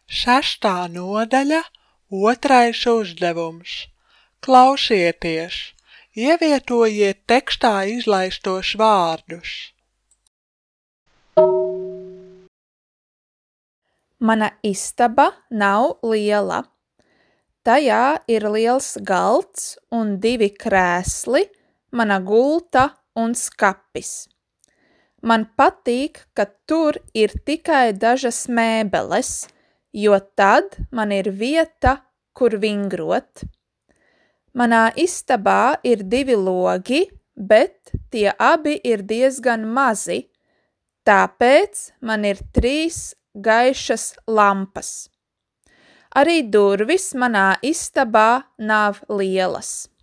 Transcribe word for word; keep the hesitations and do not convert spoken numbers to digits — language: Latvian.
Sestā nodaļa, otrais uzdevums. Klausieties, ievietojiet tekstā izlaistos vārdus. Mana istaba nav liela. Tajā ir liels galds un divi krēsli, mana gulta un skapis. Man patīk, ka tur ir tikai dažas mēbeles, jo tad man ir vieta, kur vingrot. Manā istabā ir divi logi, bet tie abi ir diezgan mazi, tāpēc man ir trīs gaišas lampas. Arī durvis manā istabā nav lielas.